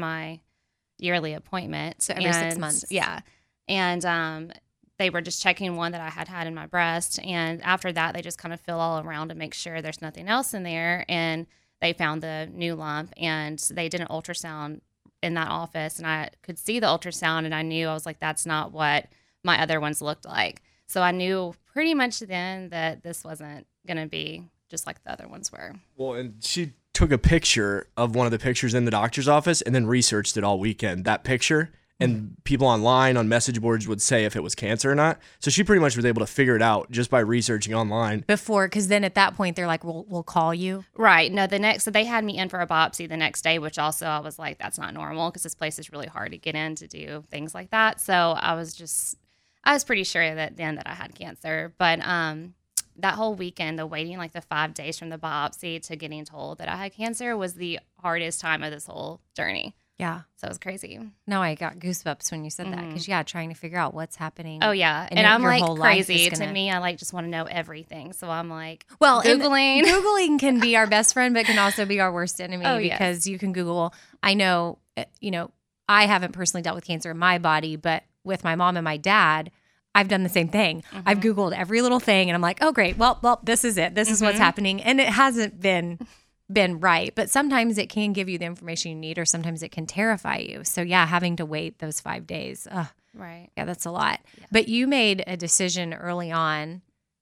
[SPEAKER 6] semi-yearly appointment.
[SPEAKER 3] So every
[SPEAKER 6] and,
[SPEAKER 3] six months.
[SPEAKER 6] Yeah. And um, they were just checking one that I had had in my breast. And after that, they just kind of feel all around to make sure there's nothing else in there. And they found the new lump, and they did an ultrasound in that office. And I could see the ultrasound, and I knew, I was like, that's not what my other ones looked like. So I knew pretty much then that this wasn't going to be just like the other ones were.
[SPEAKER 5] Well, and she took a picture of one of the pictures in the doctor's office and then researched it all weekend, that picture. And people online on message boards would say if it was cancer or not. So she pretty much was able to figure it out just by researching online.
[SPEAKER 3] Before, because then at that point, they're like, we'll, we'll call you.
[SPEAKER 6] Right. No, the next, so they had me in for a biopsy the next day, which also I was like, that's not normal because this place is really hard to get in to do things like that. So I was just, I was pretty sure that then that I had cancer. But um, that whole weekend, the waiting like the five days from the biopsy to getting told that I had cancer was the hardest time of this whole journey.
[SPEAKER 3] Yeah.
[SPEAKER 6] So it was crazy.
[SPEAKER 3] No, I got goosebumps when you said mm-hmm. that because, yeah, trying to figure out what's happening.
[SPEAKER 6] Oh, yeah. And
[SPEAKER 3] your,
[SPEAKER 6] I'm
[SPEAKER 3] your
[SPEAKER 6] like
[SPEAKER 3] whole life
[SPEAKER 6] crazy.
[SPEAKER 3] gonna...
[SPEAKER 6] To me, I like just want to know everything. So I'm like,
[SPEAKER 3] well,
[SPEAKER 6] Googling.
[SPEAKER 3] Googling can be our best friend, but can also be our worst enemy
[SPEAKER 6] oh,
[SPEAKER 3] because
[SPEAKER 6] yes.
[SPEAKER 3] you can Google. I know, you know, I haven't personally dealt with cancer in my body, but with my mom and my dad, I've done the same thing. Mm-hmm. I've Googled every little thing and I'm like, oh, great. Well, well, this is it. This mm-hmm. is what's happening. And it hasn't been... been right, but sometimes it can give you the information you need, or sometimes it can terrify you. So yeah, having to wait those five days, ugh,
[SPEAKER 6] right?
[SPEAKER 3] Yeah, that's a lot.
[SPEAKER 6] Yeah.
[SPEAKER 3] But you made a decision early on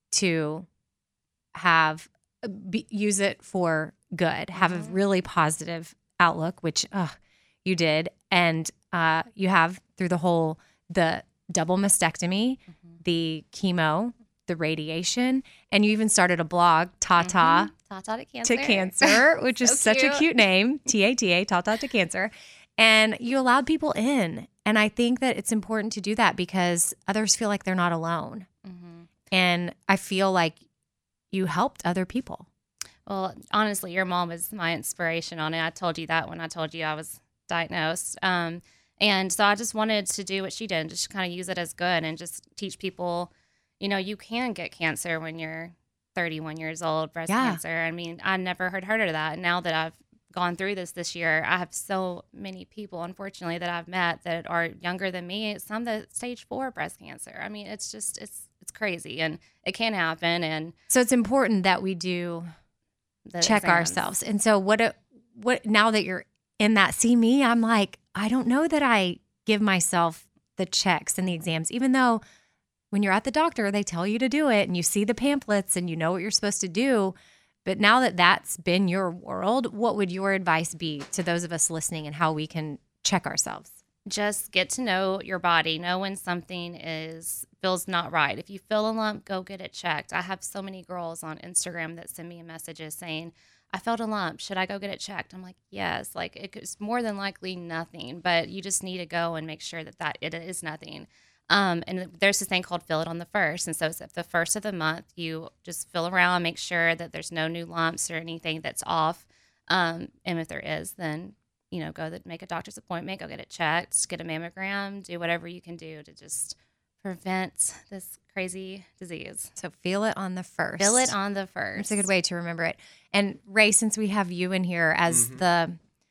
[SPEAKER 3] to have be, use it for good, have mm-hmm. a really positive outlook, which ugh, you did, and uh, you have through the whole the double mastectomy, mm-hmm. the chemo, the radiation, and you even started a blog, Tata.
[SPEAKER 6] Mm-hmm. Tata to Cancer.
[SPEAKER 3] To Cancer, which
[SPEAKER 6] so
[SPEAKER 3] is such
[SPEAKER 6] cute.
[SPEAKER 3] a cute name, T A T A, Tata to Cancer. And you allowed people in. And I think that it's important to do that because others feel like they're not alone. Mm-hmm. And I feel like you helped other people.
[SPEAKER 6] Well, honestly, your mom was my inspiration on it. I told you that when I told you I was diagnosed. Um, and so I just wanted to do what she did and just kind of use it as good and just teach people, you know, you can get cancer when you're thirty-one years old, breast
[SPEAKER 3] yeah.
[SPEAKER 6] cancer. I mean, I never heard heard of that. And now that I've gone through this this year, I have so many people, unfortunately, that I've met that are younger than me. Some that stage four breast cancer. I mean, it's just it's it's crazy, and it can happen. And
[SPEAKER 3] so it's important that we do check
[SPEAKER 6] exams.
[SPEAKER 3] ourselves. And so what? What now that you're in that? See me, I'm like, I don't know that I give myself the checks and the exams, even though. When you're at the doctor, they tell you to do it and you see the pamphlets and you know what you're supposed to do. But now that that's been your world, what would your advice be to those of us listening and how we can check ourselves?
[SPEAKER 6] Just get to know your body. Know when something is feels not right. If you feel a lump, go get it checked. I have so many girls on Instagram that send me messages saying, I felt a lump. Should I go get it checked? I'm like, yes. Like it's more than likely nothing, but you just need to go and make sure that, that it is nothing. Um, and there's this thing called Feel It on the First. And so it's the first of the month, you just feel around, make sure that there's no new lumps or anything that's off. Um, and if there is, then, you know, go to make a doctor's appointment, go get it checked, get a mammogram, do whatever you can do to just prevent this crazy disease.
[SPEAKER 3] So feel it on the first.
[SPEAKER 6] Feel it on the first.
[SPEAKER 3] It's a good way to remember it. And Ray, since we have you in here as mm-hmm. the,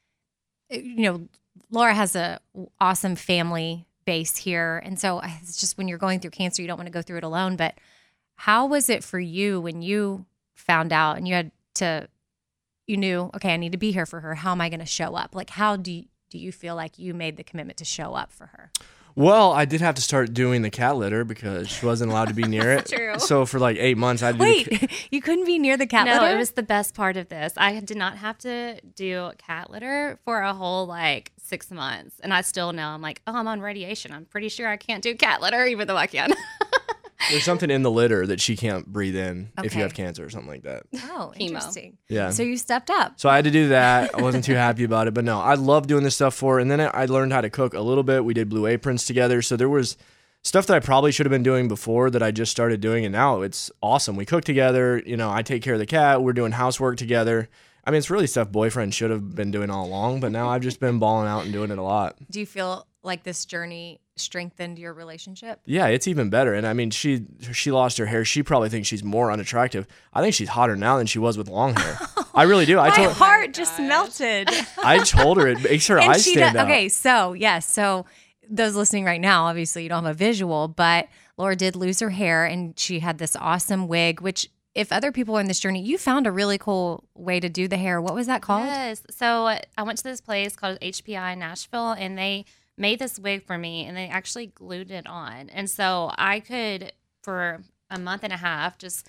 [SPEAKER 3] you know, Laura has a awesome family base here. And so it's just when you're going through cancer, you don't want to go through it alone. But how was it for you when you found out and you had to, you knew, okay, I need to be here for her. How am I going to show up? Like, how do you, do do you feel like you made the commitment to show up for her?
[SPEAKER 5] Well, I did have to start doing the cat litter because she wasn't allowed to be near it.
[SPEAKER 6] True.
[SPEAKER 5] So for like eight months, I had to do the ca-
[SPEAKER 3] Wait, you couldn't be near the cat
[SPEAKER 6] No,
[SPEAKER 3] litter?
[SPEAKER 6] it was the best part of this. I did not have to do cat litter for a whole like six months. And I still know I'm like, oh, I'm on radiation. I'm pretty sure I can't do cat litter, even though I can.
[SPEAKER 5] There's something in the litter that she can't breathe in if
[SPEAKER 3] Okay.
[SPEAKER 5] you have cancer or something like that.
[SPEAKER 3] Oh,
[SPEAKER 6] Chemo.
[SPEAKER 3] interesting.
[SPEAKER 5] Yeah.
[SPEAKER 3] So you stepped up.
[SPEAKER 5] So I had to do that. I wasn't too happy about it, but no, I love doing this stuff for her. And then I learned how to cook a little bit. We did Blue Aprons together. So there was stuff that I probably should have been doing before that I just started doing. And now it's awesome. We cook together. You know, I take care of the cat. We're doing housework together. I mean, it's really stuff boyfriend should have been doing all along, but now I've just been balling out and doing it a lot.
[SPEAKER 3] Do you feel like this journey strengthened your relationship?
[SPEAKER 5] Yeah, it's even better. And I mean, she she lost her hair. She probably thinks she's more unattractive. I think she's hotter now than she was with long hair. I really do. I
[SPEAKER 3] My
[SPEAKER 5] told
[SPEAKER 3] heart just melted.
[SPEAKER 5] I told her it makes her
[SPEAKER 3] And
[SPEAKER 5] eyes
[SPEAKER 3] she
[SPEAKER 5] stand
[SPEAKER 3] does,
[SPEAKER 5] out.
[SPEAKER 3] okay, so yes, so those listening right now, obviously you don't have a visual, but Laura did lose her hair and she had this awesome wig, which if other people are in this journey, you found a really cool way to do the hair. What was that called?
[SPEAKER 6] Yes. So uh, I went to this place called H P I Nashville, and they made this wig for me, and they actually glued it on. And so I could, for a month and a half, just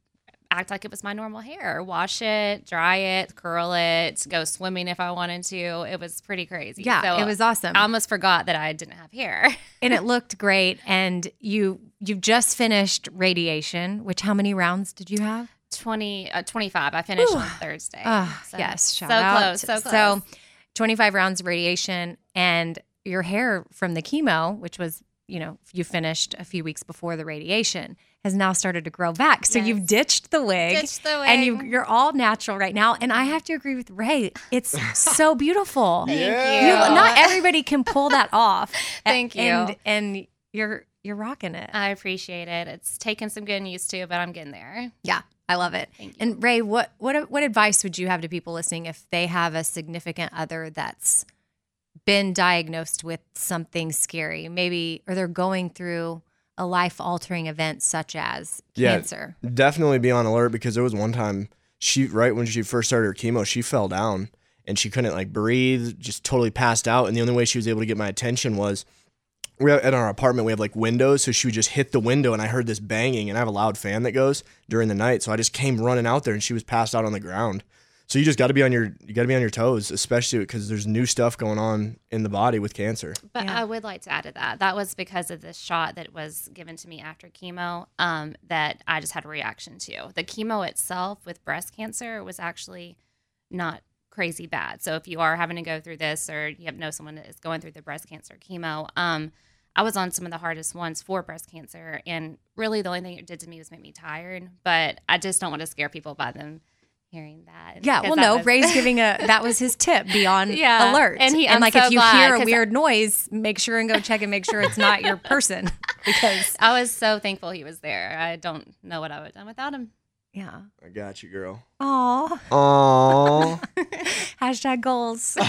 [SPEAKER 6] act like it was my normal hair. Wash it, dry it, curl it, go swimming if I wanted to. It was pretty crazy.
[SPEAKER 3] Yeah,
[SPEAKER 6] So
[SPEAKER 3] it was awesome.
[SPEAKER 6] I almost forgot that I didn't have hair.
[SPEAKER 3] And it looked great. And you you've just finished radiation, which how many rounds did you have?
[SPEAKER 6] twenty, uh, twenty-five. I finished on Thursday.
[SPEAKER 3] Oh,
[SPEAKER 6] So-
[SPEAKER 3] yes. Shout
[SPEAKER 6] so
[SPEAKER 3] out.
[SPEAKER 6] close. So close.
[SPEAKER 3] So twenty-five rounds of radiation, and your hair from the chemo, which was, you know, you finished a few weeks before the radiation, has now started to grow back. So
[SPEAKER 6] Yes.
[SPEAKER 3] you've ditched the wig.
[SPEAKER 6] Ditched the
[SPEAKER 3] And you,
[SPEAKER 6] wig.
[SPEAKER 3] you're all natural right now. And I have to agree with Ray. It's so beautiful.
[SPEAKER 6] Thank
[SPEAKER 5] Yeah.
[SPEAKER 6] you.
[SPEAKER 3] You, not everybody can pull that off.
[SPEAKER 6] Thank you.
[SPEAKER 3] And, and you're you're rocking it.
[SPEAKER 6] I appreciate it. It's taken some getting used to, but I'm getting there.
[SPEAKER 3] Yeah, I love it.
[SPEAKER 6] Thank you.
[SPEAKER 3] And Ray, what what what advice would you have to people listening if they have a significant other that's been diagnosed with something scary, maybe, or they're going through a life-altering event such as
[SPEAKER 5] Yeah.
[SPEAKER 3] cancer?
[SPEAKER 5] Definitely be on alert because there was one time she right when she first started her chemo, she fell down and she couldn't like breathe, just totally passed out. And the only way she was able to get my attention was we have, at our apartment we have like windows, so she would just hit the window and I heard this banging, and I have a loud fan that goes during the night, so I just came running out there and she was passed out on the ground. So you just got to be on your you got to be on your toes, especially because there's new stuff going on in the body with cancer.
[SPEAKER 6] But
[SPEAKER 3] Yeah.
[SPEAKER 6] I would like to add to that. That was because of this shot that was given to me after chemo um, that I just had a reaction to. The chemo itself with breast cancer was actually not crazy bad. So if you are having to go through this or you have know someone that is going through the breast cancer chemo, um, I was on some of the hardest ones for breast cancer. And really the only thing it did to me was make me tired. But I just don't want to scare people by them hearing that.
[SPEAKER 3] Yeah,
[SPEAKER 6] because
[SPEAKER 3] well,
[SPEAKER 6] that
[SPEAKER 3] no,
[SPEAKER 6] was-
[SPEAKER 3] Ray's giving a, that was his tip, be on
[SPEAKER 6] Yeah,
[SPEAKER 3] alert.
[SPEAKER 6] and he- I'm
[SPEAKER 3] like
[SPEAKER 6] so
[SPEAKER 3] if you
[SPEAKER 6] glad,
[SPEAKER 3] hear a
[SPEAKER 6] 'cause
[SPEAKER 3] weird noise, make sure and go check and make sure it's not your person. Because,
[SPEAKER 6] I was so thankful he was there. I don't know what I would have done without him.
[SPEAKER 3] yeah.
[SPEAKER 5] I got you, girl.
[SPEAKER 3] Aw.
[SPEAKER 5] Aww.
[SPEAKER 3] Hashtag goals.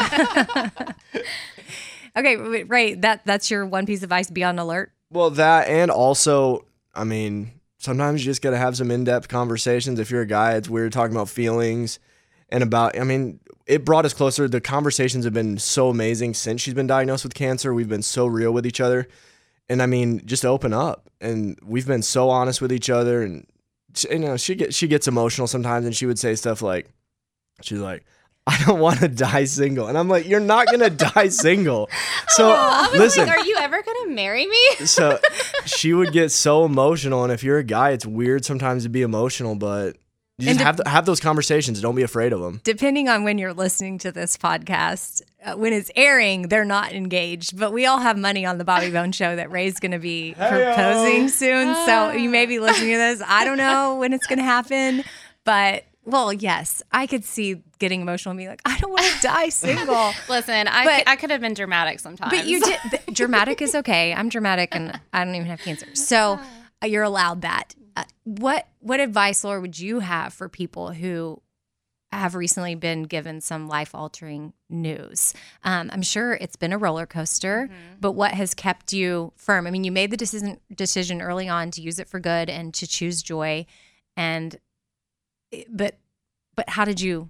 [SPEAKER 3] Okay, wait, Ray, that, that's your one piece of advice, be on alert.
[SPEAKER 5] Well, that and also, I mean, sometimes you just got to have some in-depth conversations. If you're a guy, it's weird talking about feelings and about, I mean, it brought us closer. The conversations have been so amazing since she's been diagnosed with cancer. We've been so real with each other. And I mean, just open up. And we've been so honest with each other. And, she- you know, she, get, she gets emotional sometimes, and she would say stuff like, she's like, I don't want to die single. And I'm like, you're not going to die single. So
[SPEAKER 6] I was
[SPEAKER 5] listen.
[SPEAKER 6] like, are you ever going to marry me?
[SPEAKER 5] So she would get so emotional, and if you're a guy, it's weird sometimes to be emotional, but you just
[SPEAKER 3] And to-
[SPEAKER 5] have have those conversations. Don't be afraid of them.
[SPEAKER 3] Depending on when you're listening to this podcast, uh, when it's airing, they're not engaged. But we all have money on the Bobby Bone Show that Ray's going to be proposing soon. So you may be listening to this. I don't know when it's going to happen, but well, yes, I could see getting emotional and being like, I don't want to die single.
[SPEAKER 6] Listen, I,
[SPEAKER 3] But-
[SPEAKER 6] could, I could have been dramatic sometimes.
[SPEAKER 3] But you did. th- Dramatic is okay. I'm dramatic, and I don't even have cancer, so uh, you're allowed that. Uh, what what advice, Laura, would you have for people who have recently been given some life altering news? Um, I'm sure it's been a roller coaster, but what has kept you firm? I mean, you made the decision decision early on to use it for good and to choose joy, and but but how did you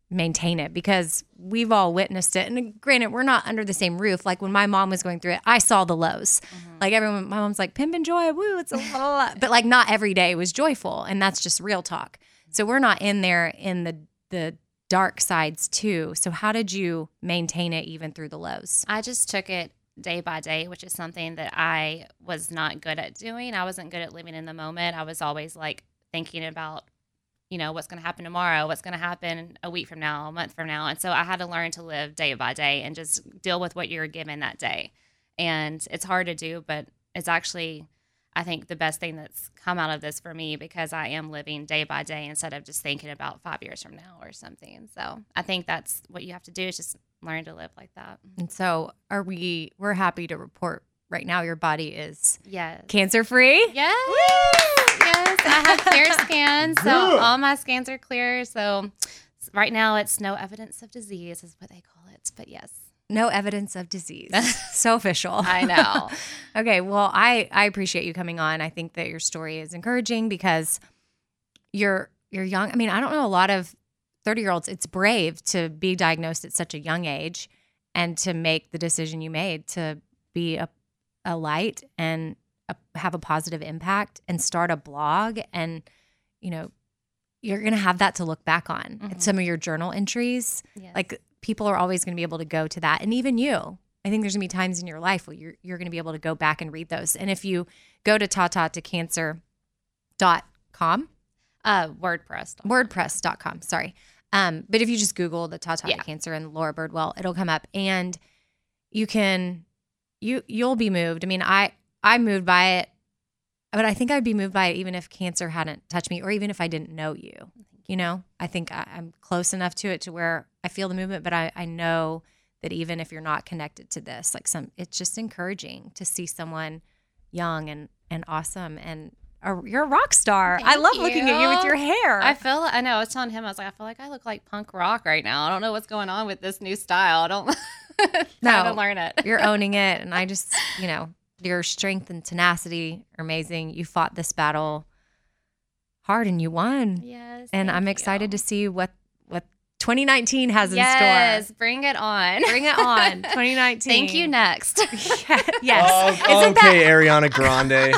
[SPEAKER 3] maintain it, because we've all witnessed it. And granted, we're not under the same roof. Like when my mom was going through it, I saw the lows. Mm-hmm. Like everyone, my mom's like, pimp and joy, woo, it's a lot. But like not every day was joyful. And that's just real talk. So we're not in there in the the dark sides too. So how did you maintain it even through the lows?
[SPEAKER 6] I just took it day by day, which is something that I was not good at doing. I wasn't good at living in the moment. I was always like thinking about, you know, what's going to happen tomorrow, what's going to happen a week from now, a month from now. And so I had to learn to live day by day and just deal with what you're given that day. And it's hard to do, but it's actually, I think, the best thing that's come out of this for me, because I am living day by day instead of just thinking about five years from now or something. So I think that's what you have to do, is just learn to live like that.
[SPEAKER 3] And so are we, we're happy to report right now your body is
[SPEAKER 6] Yes.
[SPEAKER 3] cancer free.
[SPEAKER 6] Yes. Yes. I have clear scans. So all my scans are clear. So right now it's no evidence of disease is what they call it. But yes.
[SPEAKER 3] No evidence of disease. So official.
[SPEAKER 6] I know.
[SPEAKER 3] Okay. Well, I, I appreciate you coming on. I think that your story is encouraging because you're, you're young. I mean, I don't know a lot of thirty year olds. It's brave to be diagnosed at such a young age and to make the decision you made to be a, a light and a, have a positive impact and start a blog. And, you know, you're going to have that to look back on.
[SPEAKER 6] Mhm.
[SPEAKER 3] And some of your journal entries,
[SPEAKER 6] Yes.
[SPEAKER 3] like people are always going to be able to go to that. And even you, I think there's going to be times in your life where you're, you're going to be able to go back and read those. And if you go to tata to cancer dot com,
[SPEAKER 6] uh, WordPress.
[SPEAKER 3] WordPress dot com, sorry. Um, but if you just Google the Tata
[SPEAKER 6] Yeah.
[SPEAKER 3] to Cancer and Laura Birdwell, it'll come up, and you can, you, you'll be moved. I mean, I, I'm moved by it, but I think I'd be moved by it even if cancer hadn't touched me, or even if I didn't know you, you know, I think I, I'm close enough to it to where I feel the movement, but I, I know that even if you're not connected to this, like some, it's just encouraging to see someone young and, and awesome. And a, you're a rock star. I
[SPEAKER 6] Thank
[SPEAKER 3] love looking at you with
[SPEAKER 6] you.
[SPEAKER 3] your hair.
[SPEAKER 6] I feel, I know, I was telling him, I was like, I feel like I look like punk rock right now. I don't know what's going on with this new style. I don't, trying to learn it.
[SPEAKER 3] You're owning it. And I just, you know, your strength and tenacity are amazing. You fought this battle hard and you won.
[SPEAKER 6] Yes.
[SPEAKER 3] And
[SPEAKER 6] thank
[SPEAKER 3] I'm
[SPEAKER 6] you.
[SPEAKER 3] excited to see what, what twenty nineteen has in
[SPEAKER 6] Yes,
[SPEAKER 3] store.
[SPEAKER 6] bring it on.
[SPEAKER 3] Bring it on. twenty nineteen.
[SPEAKER 6] Thank you, next.
[SPEAKER 3] Yes.
[SPEAKER 5] Oh,
[SPEAKER 3] Isn't
[SPEAKER 5] okay, Ariana Grande.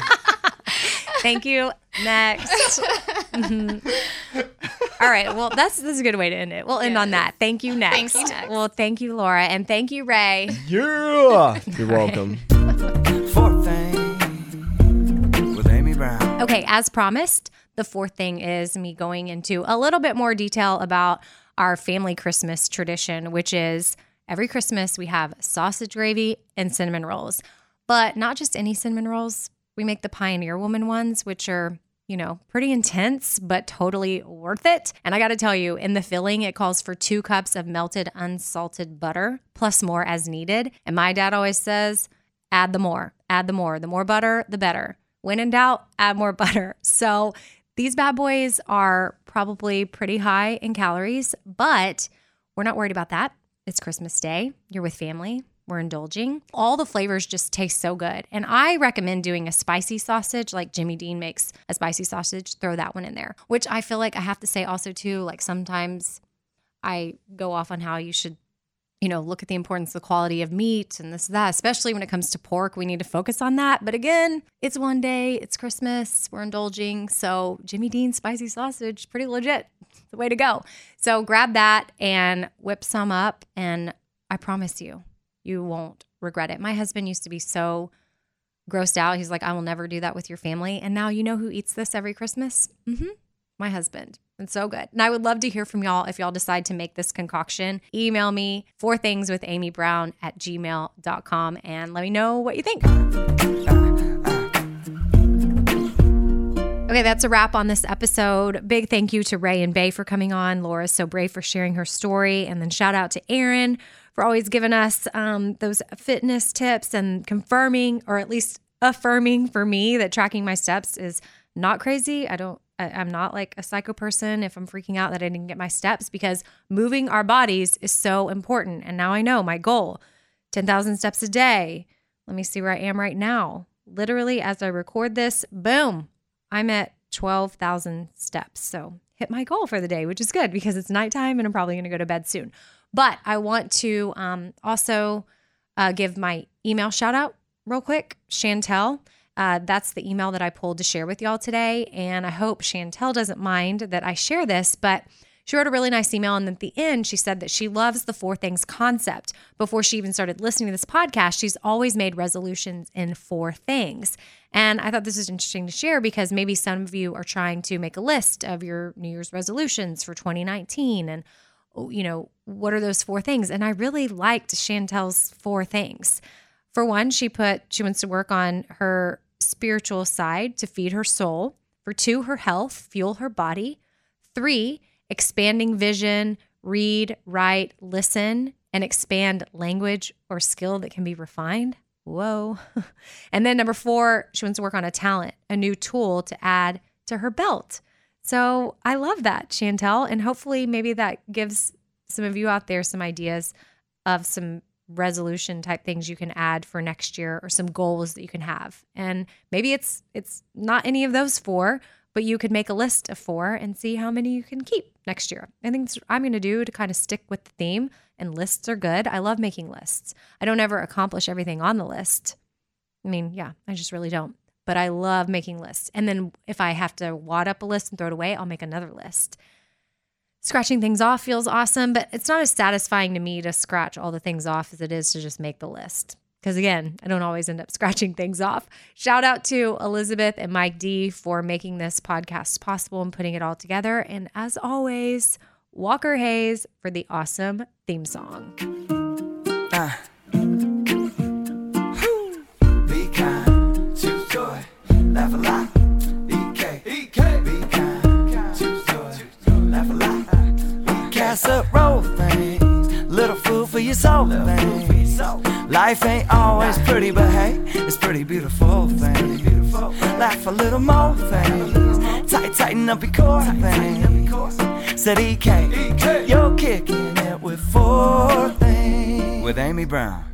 [SPEAKER 3] Thank you. Next. Mhm. All right. Well, that's that's a good way to end it. We'll end on that. Thank you. Next.
[SPEAKER 6] Thank you, next.
[SPEAKER 3] Well, thank you, Laura, and thank you, Ray.
[SPEAKER 5] Yeah. You're welcome.
[SPEAKER 1] Fourth thing with Amy Brown.
[SPEAKER 3] Okay, as promised, the fourth thing is me going into a little bit more detail about our family Christmas tradition, which is every Christmas we have sausage gravy and cinnamon rolls. But not just any cinnamon rolls. We make the Pioneer Woman ones, which are, you know, pretty intense, but totally worth it. And I got to tell you, in the filling, it calls for two cups of melted unsalted butter, plus more as needed. And my dad always says, add the more, add the more. The more butter, the better. When in doubt, add more butter. So these bad boys are probably pretty high in calories, but we're not worried about that. It's Christmas Day. You're with family. We're indulging. All the flavors just taste so good. And I recommend doing a spicy sausage, like Jimmy Dean makes a spicy sausage. Throw that one in there, which I feel like I have to say also too, like sometimes I go off on how you should, you know, look at the importance of the quality of meat and this, that, especially when it comes to pork. We need to focus on that. But again, it's one day, it's Christmas, we're indulging. So Jimmy Dean's spicy sausage, pretty legit. It's the way to go. So grab that and whip some up. And I promise you, you won't regret it. My husband used to be so grossed out. He's like, I will never do that with your family. And now you know who eats this every Christmas? Mm-hmm. My husband. It's so good. And I would love to hear from y'all if y'all decide to make this concoction. Email me four things with Amy Brown at gmail dot com and let me know what you think. Okay, that's a wrap on this episode. Big thank you to Ray and Bay for coming on. Laura's so brave for sharing her story. And then shout out to Aaron for always giving us um, those fitness tips and confirming, or at least affirming for me, that tracking my steps is not crazy. I don't, I, I'm not like a psycho person if I'm freaking out that I didn't get my steps, because moving our bodies is so important. And now I know my goal, ten thousand steps a day. Let me see where I am right now. Literally, as I record this, boom, I'm at twelve thousand steps. So hit my goal for the day, which is good because it's nighttime and I'm probably going to go to bed soon. But I want to um, also uh, give my email shout out real quick. Chantel, uh, that's the email that I pulled to share with y'all today. And I hope Chantel doesn't mind that I share this, but she wrote a really nice email. And at the end, she said that she loves the four things concept. Before she even started listening to this podcast, she's always made resolutions in four things. And I thought this was interesting to share because maybe some of you are trying to make a list of your New Year's resolutions for twenty nineteen. And, you know, what are those four things? And I really liked Chantel's four things. For one, she put, she wants to work on her spiritual side to feed her soul. For two, her health, fuel her body. Three, expanding vision, read, write, listen, and expand language or skill that can be refined. Whoa. And then number four, she wants to work on a talent, a new tool to add to her belt. So I love that, Chantel. And hopefully maybe that gives some of you out there some ideas of some resolution type things you can add for next year or some goals that you can have. And maybe it's it's not any of those four, but you could make a list of four and see how many you can keep next year. I think that's what I'm going to do to kind of stick with the theme, and lists are good. I love making lists. I don't ever accomplish everything on the list. I mean, yeah, I just really don't. But I love making lists. And then if I have to wad up a list and throw it away, I'll make another list. Scratching things off feels awesome, but it's not as satisfying to me to scratch all the things off as it is to just make the list. Because again, I don't always end up scratching things off. Shout out to Elizabeth and Mike D for making this podcast possible and putting it all together. And as always, Walker Hayes for the awesome theme song.
[SPEAKER 1] Uh. Be kind, choose joy, laugh a lot. E K, E K, be kind, choose joy, laugh a lot. Casserole things, little food for your soul things. Life ain't always pretty, but hey, it's pretty beautiful things. Laugh a little more things, tight, tighten up your core things. Said E K, you're kicking it with four things. With Amy Brown.